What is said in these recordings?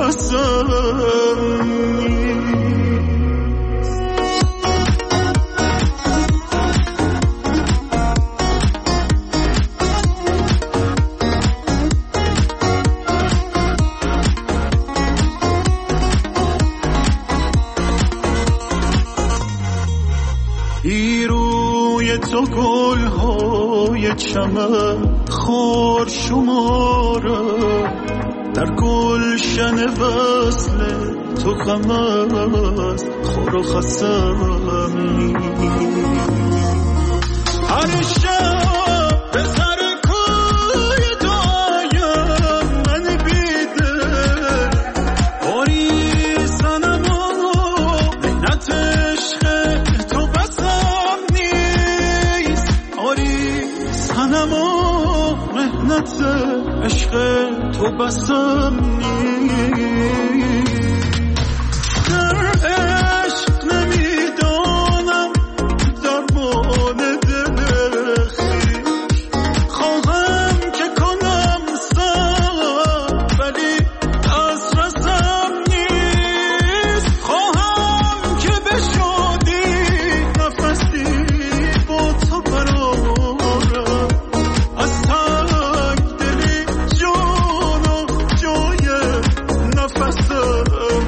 نفسم روی تو گل‌های چمن خار شماره در گلشن وصل تو غم است خور و خسم نیست هر شب به سر کوی تو آیم من بیده باری سنم و مهنت عشق تو بسم نیست آری سنم و مهنت عشق تو بسم نیست در عشق نمیدانم درمان دل خویش خواهم که کنم سر ولی دسترسم نیست خواهم که به شادی نفسی با تو برارم از تنگ دلی جان و جای نفسم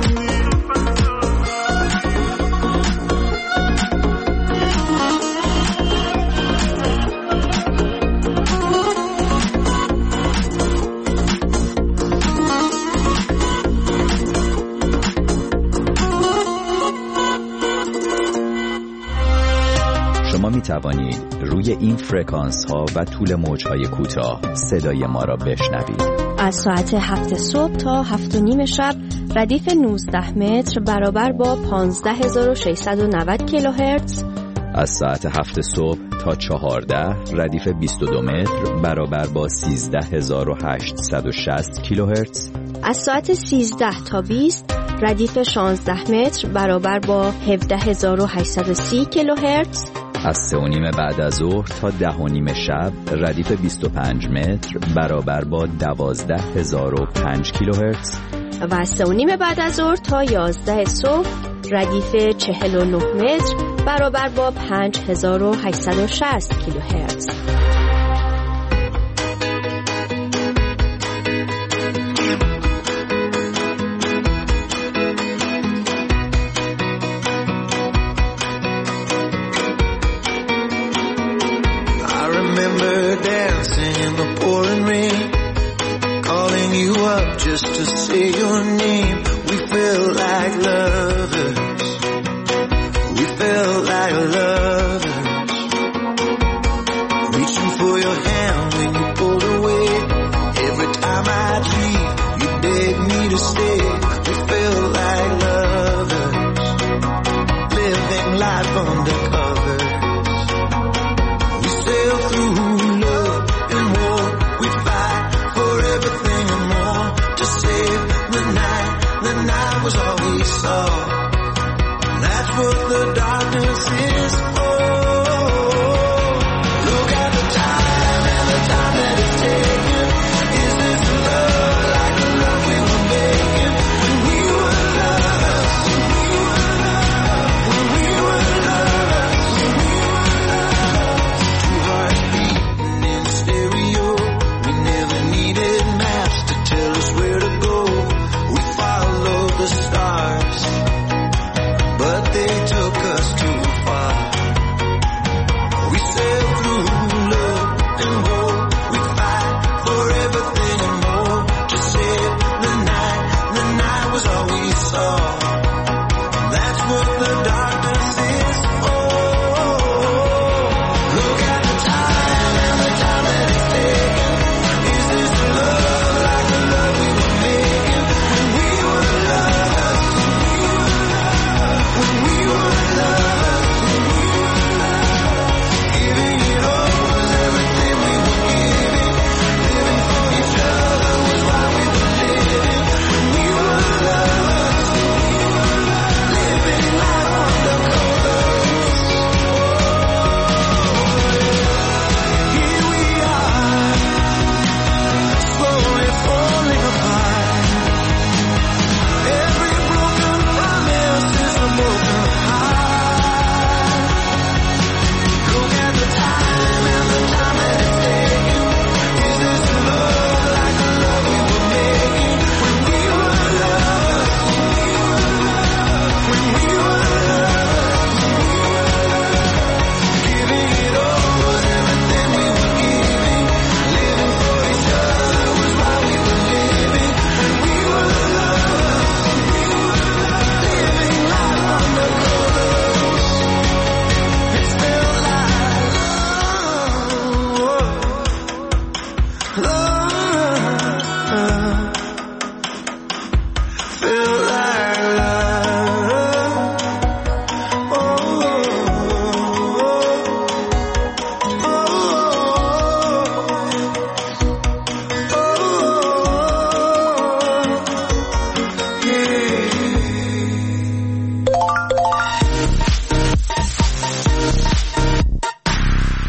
شما می توانید روی این فرکانس ها و طول موج های کوتاه صدای ما را بشنوید. از ساعت 7 صبح تا 7:30 شب ردیف 19 متر برابر با 15690 کیلوهرتز. از ساعت 7 صبح تا 14 ردیف 22 متر برابر با 13860 کیلوهرتز. از ساعت 13 تا 20 ردیف 16 متر برابر با 17830 کیلوهرتز. از 3:30 بعد از ظهر تا 10:30 شب ردیف 25 متر برابر با 12005 کیلوهرتز. و از 3:30 بعد از ظهر تا 11 صبح ردیف 49 متر برابر با 5860 کیلوهرتز. Just to say your name, we felt like lovers. We felt like lovers. Reaching for your hand when you pulled away. Every time I'd leave, you begged me to stay. We felt like lovers. Living life undercover. We sailed through love and war. We fight for everything and more. To save the night.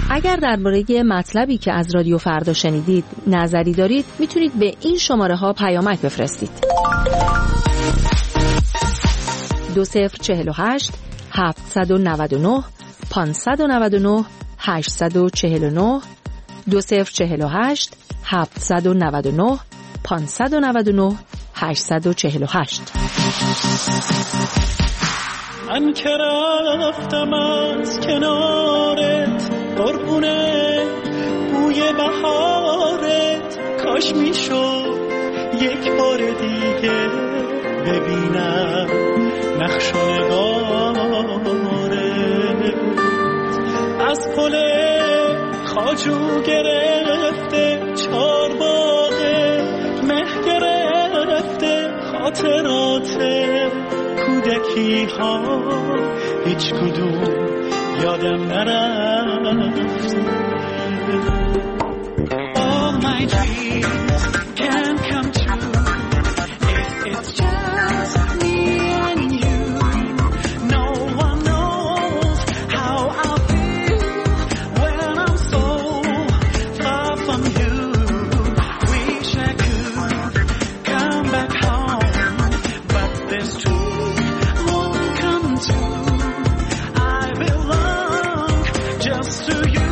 اگر درباره مطلبی که از رادیو فردا شنیدید نظری دارید میتونید به این شماره ها پیامک بفرستید. 2048 799 599 849 2048 799 599 848. من که رفتم از کنارت قربونه بوی بهارت، کاش میشد یک بار دیگه ببینم نقش و نگارت. از پل خاجو گرفته چارباغه مه گرفته خاطرات کودکی ها، هیچ کدوم یادم نرفته. All my dreams can come true if it's just me and you. No one knows how I feel when I'm so far from you. Wish I could come back home, but this dream won't come true. I belong just to you.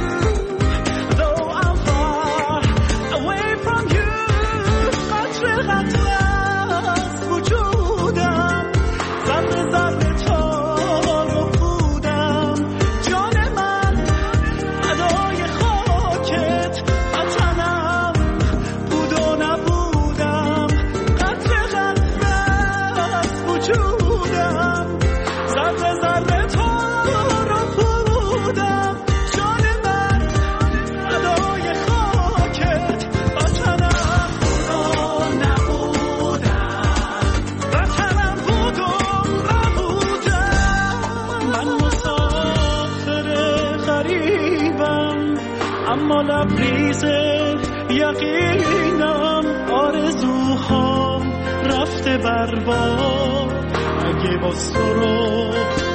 اما لبریز یقینم، آرزوها رفته برباد. اگه باز تو رو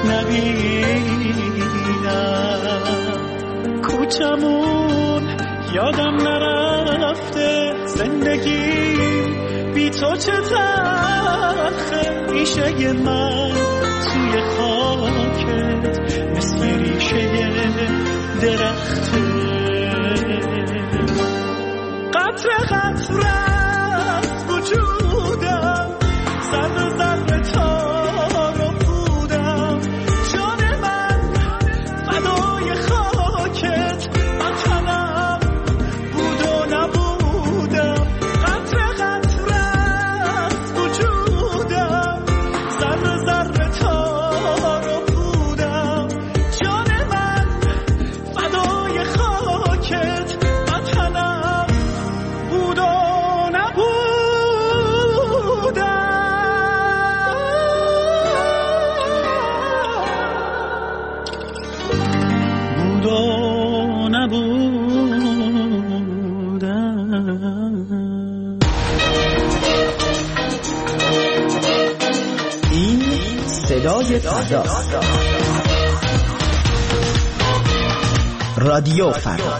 نبینم، کوچمون یادم نرفته. زندگی بی تو چه تلخه، ریشه من توی خاکت مثل ریشه درخته. قطره قطره از وجودم، ذره ذره تار و پودم. جان من فدای خاکت، وطنم بود و نبودم. قطره قطره از وجودم، ذره ذره تار و پودم. جان من فدای خاکت، وطنم بود و نبودم. بود و نبودم. این صدای فرداست. رادیو فردا.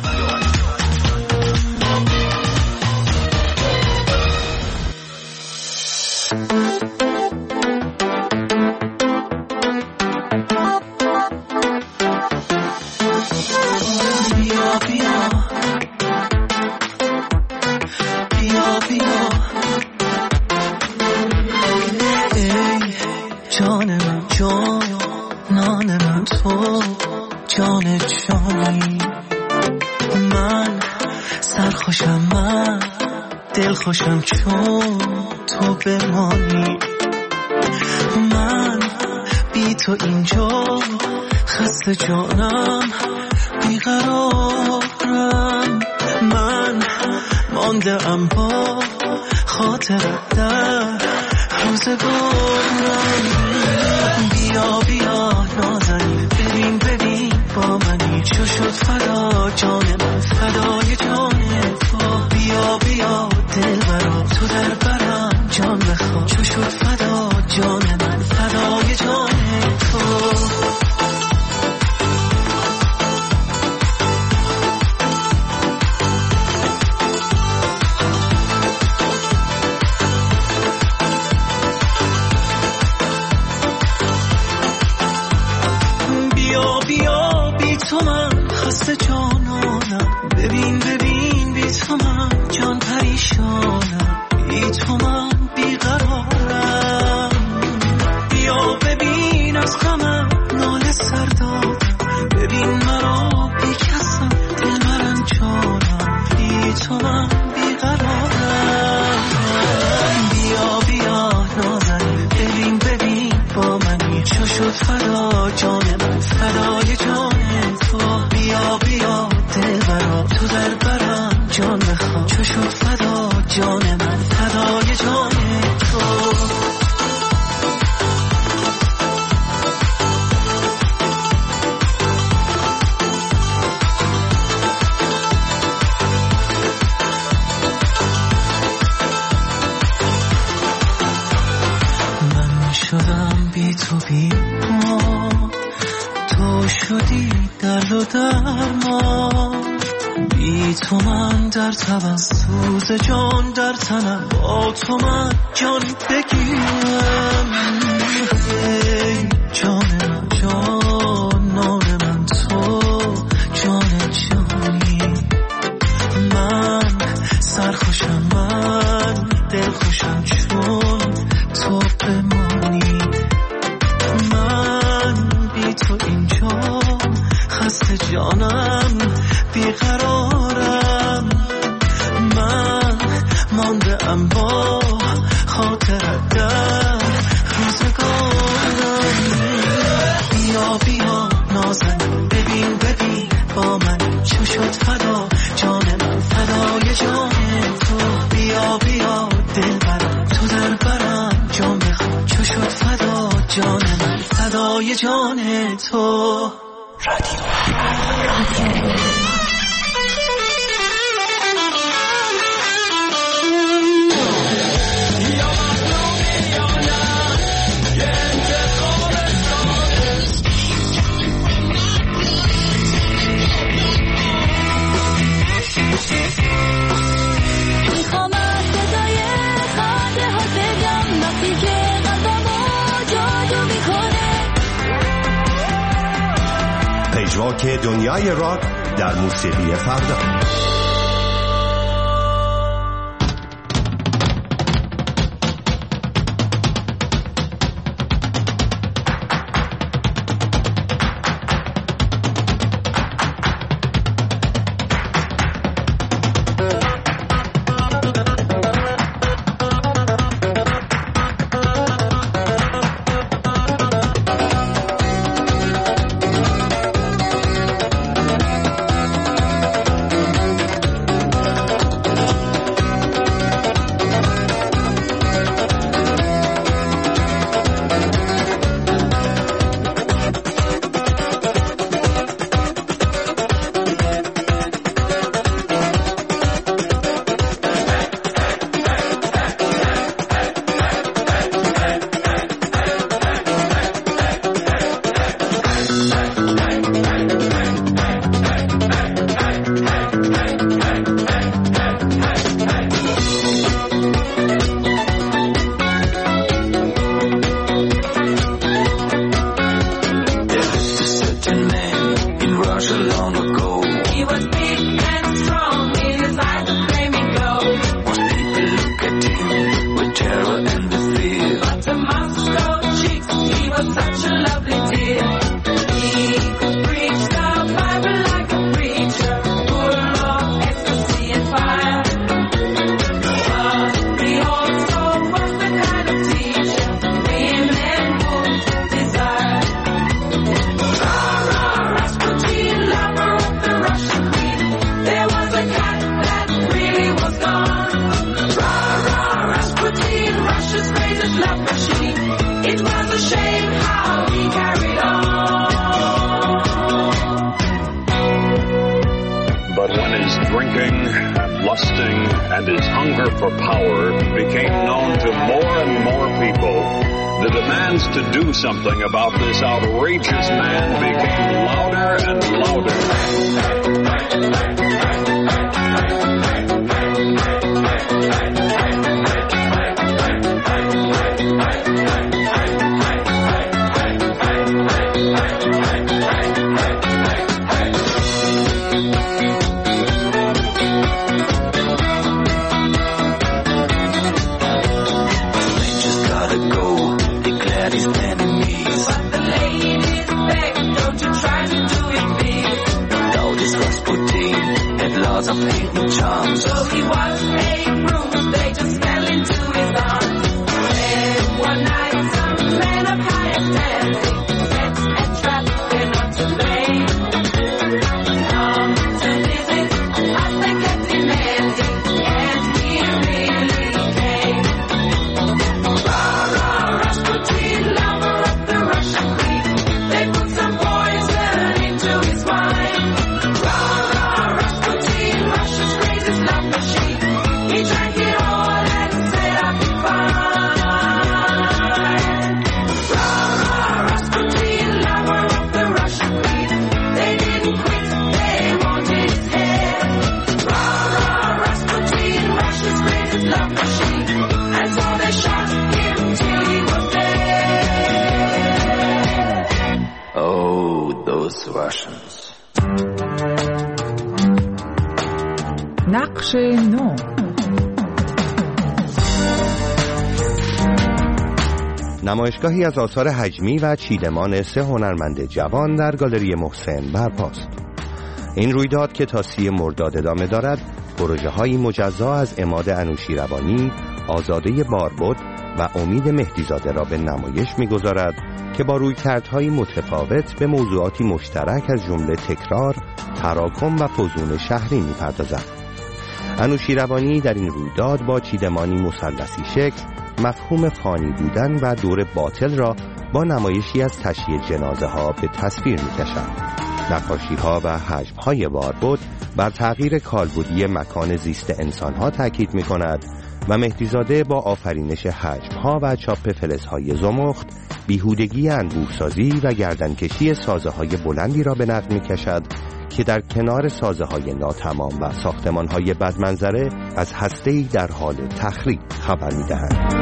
خوشم چون تو بمانی. من بی تو اینجا خسته جانم، بیقرارم. من مانده ام با خاطرت در روزگارم. بیا بیا نازنین، ببین ببین با منی. چو شد فدا جان من، فدای جان تو. بیا بیا دل برا تو در برم، جان بخواه. چو شد فدا جان من، فدای جان تو. خسته جانانم. ببین ببین بی تو من جان پریشانم، بی تو من بیقرارم. بیا ببین از غمم ناله سر دادم، ببین مرا بی کسم دل مرنجانم، بی تو من بیقرارم. بیا بیا نازنین ببین ببین با منی، چو شد فدا جان من فدای جان تو. بیا بیا دل برا تو در برم جان بخوام، چو شد فدا جان من فدای جان تو. شدم بی تو بی ما، تو شدی درد و درمان. بی تو من در تبم سوز جان در تنم، با تو من جان بگیرم. ای جان من جانان من تو جان جانی، من سرخوشم من دلخوشم چون تو بمانی. من بی تو اینجا خسته جانم بیقرارم، من مانده ام با خاطرت در روزگارم. بیا بیا نازنین ببین ببین با من، چو شد فدا جان من فدای جان تو. بیا بیا دل برم تو در برم جان بخوام، چو شد فدا جان من فدای جان تو. رادیو پژواک دنیای راک در موسیقی فردا. and his hunger for power became known to more and more people, the demands to do something about this outrageous man became louder and louder. was a painting charm. So he was a broom, they just fell into his arms. And one night some plan of higher dancing set a trap, they're not to blame. Come to visit us, they kept demanding, and he really came. Rah-rah, Rasputin, lover of the Russian queen. They put some poison into his wine. Rah-rah, Rasputin, Russia's greatest love machine. He drank it all and said I'd be fine. Rah-rah, Rasputin, lover of the Russian queen. They didn't quit, they wanted his head. Rah-rah, Rasputin, Russia's greatest love machine. And so they shot him till he was dead. Oh, those Russians. نقش نو. نمایشگاهی از آثار هجمی و چیدمان 3 هنرمند جوان در گالری محسن برپاست. این رویداد که تا 30 مرداد ادامه دارد، پروژه‌هایی مجزا از عماد انوشیروانی، آزاده باربد و امید مهدیزاده را به نمایش می‌گذارد که با رویکردهای متفاوت به موضوعاتی مشترک از جمله تکرار، تراکم و فزون شهری می‌پردازد. انوشیروانی در این رویداد با چیدمانی مثلثی شکل مفهوم فانی بودن و دور باطل را با نمایشی از تشییع جنازه ها به تصویر می‌کشد. نقاشی ها و حجم های باربد بر تغییر کالبدی مکان زیست انسان ها تاکید می‌کند و مهدیزاده با آفرینش حجم ها و چاپ فلزهای زمخت بیهودگی انبوه‌سازی و گردنکشی سازه های بلندی را به نقد می‌کشد که در کنار سازه های ناتمام و ساختمان های بدمنظره از هسته‌ای در حال تخریب خبر می‌دهند.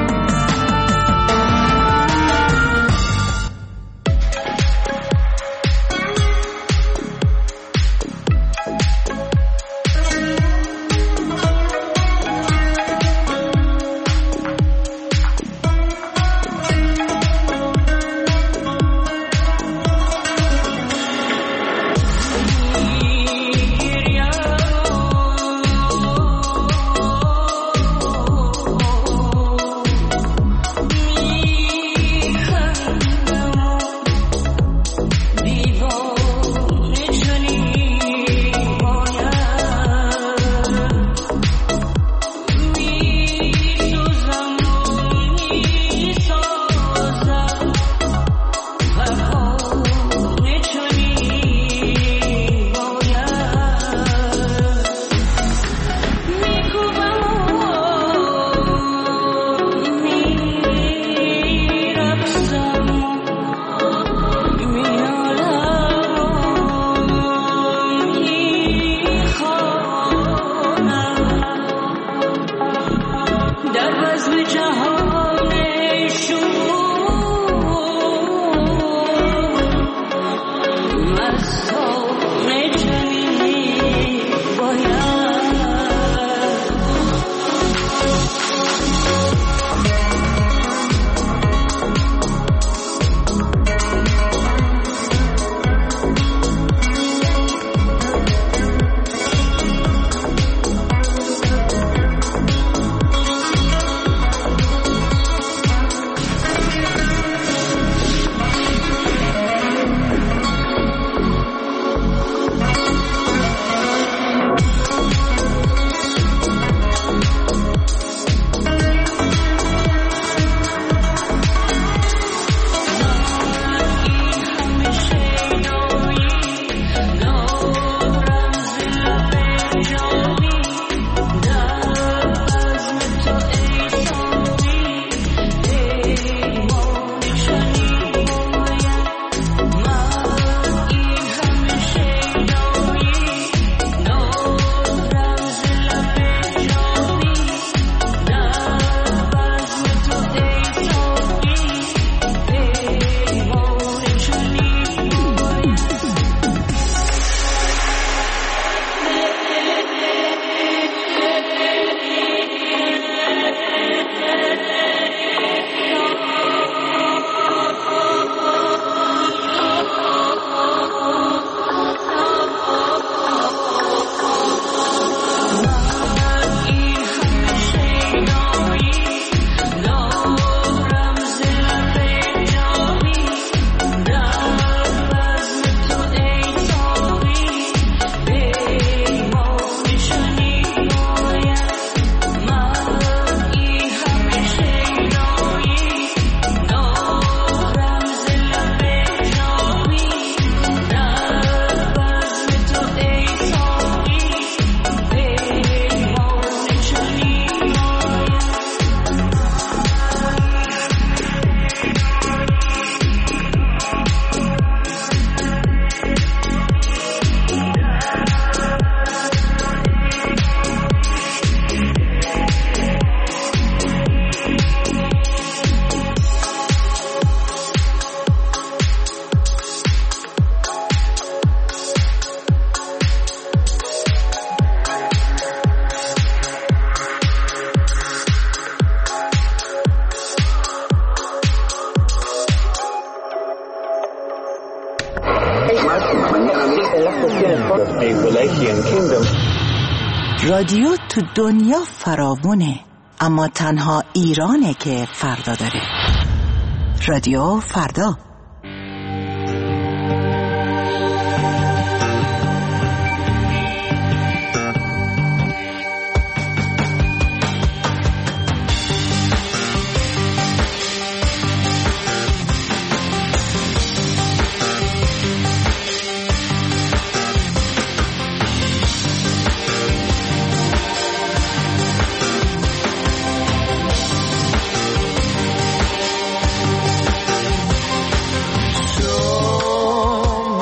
رادیو تو دنیا فراوونه، اما تنها ایرانه که فردا داره. رادیو فردا.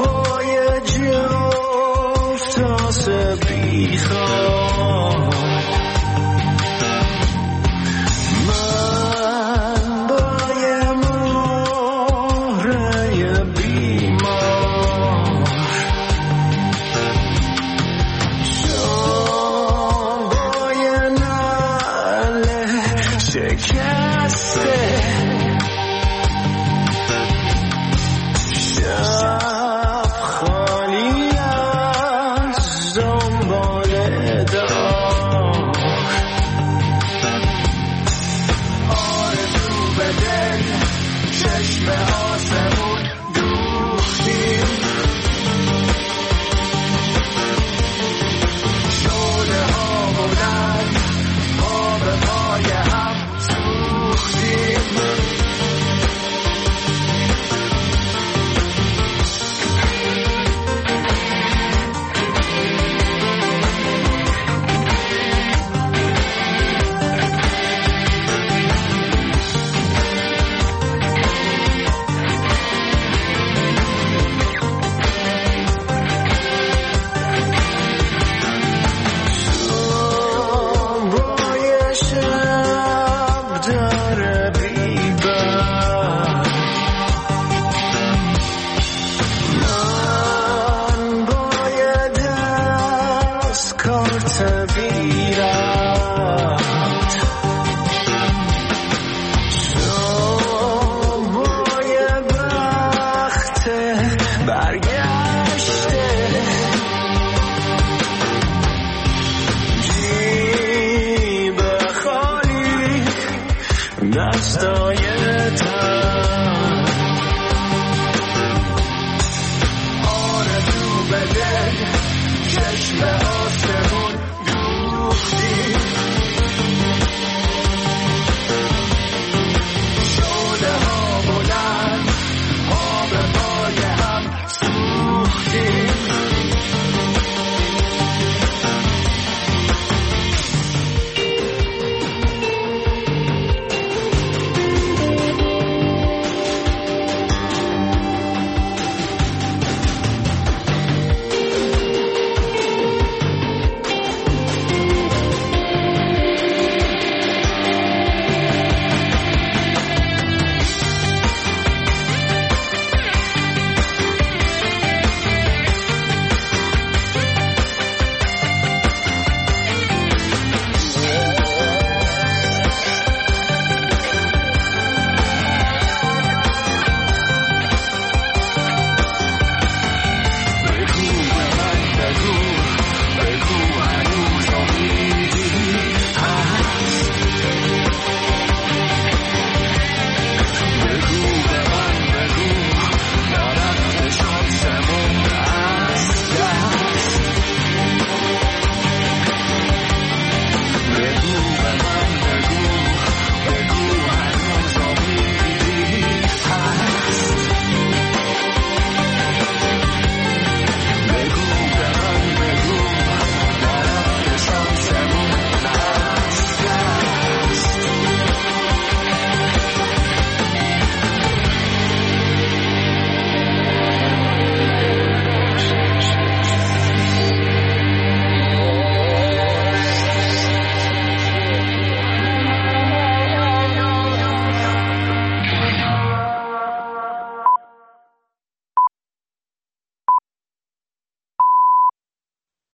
بیخواد